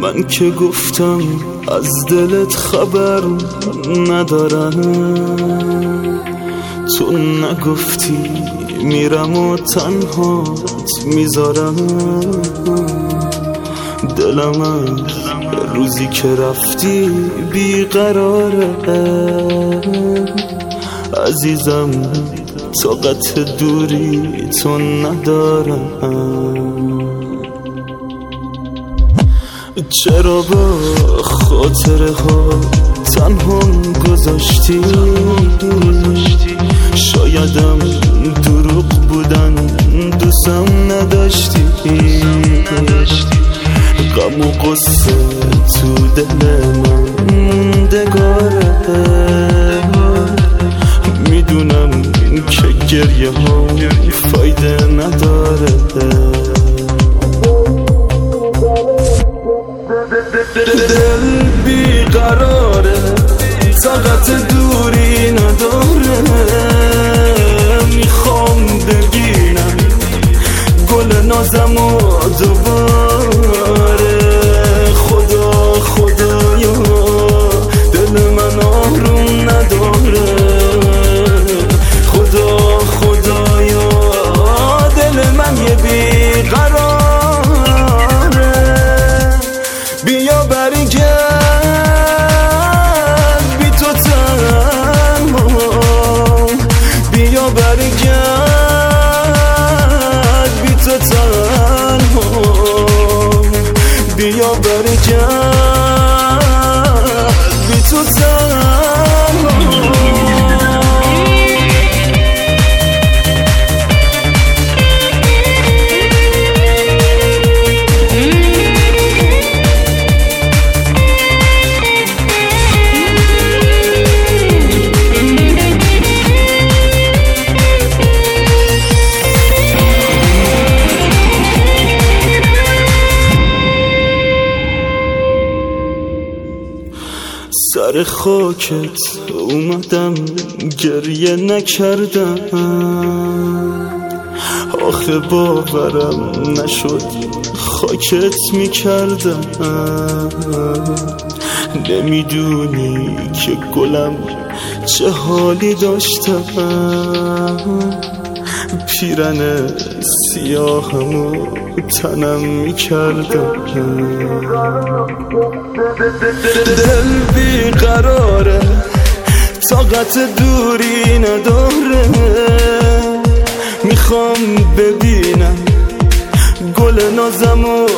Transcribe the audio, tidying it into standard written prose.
من که گفتم از دلت خبر ندارم، تو نگفتی میرم و تنهات میذارم. دلم از روزی که رفتی بیقراره عزیزم، طاقت دوری تو ندارم. چرا با خاطره ها تنها گذاشتی؟ شایدم دروغ بودن دوستم نداشتی. غم و قصه تو دل من موندگاره، میدونم که گریه ها فایده نداره. دل بیقراره، طاقت دوری نداره. میخوام ببینم گل نازم و دوباره. خدایا دل من آروم نداره. خدایا دل من یه بیقراره. بیا برگرد بی تو تنها، بیا برگرد بی تو تنها، بیا برگرد بی تو تنها. سر خاکت اومدم گریه نکردم، آخه باورم نشد خاکت میکردم. نمیدونی که گلم چه حالی داشتم، پیرن سیاهمو تنم میکردم. دل بیقراره، طاقت دوری نداره. میخوام ببینم گل نازم و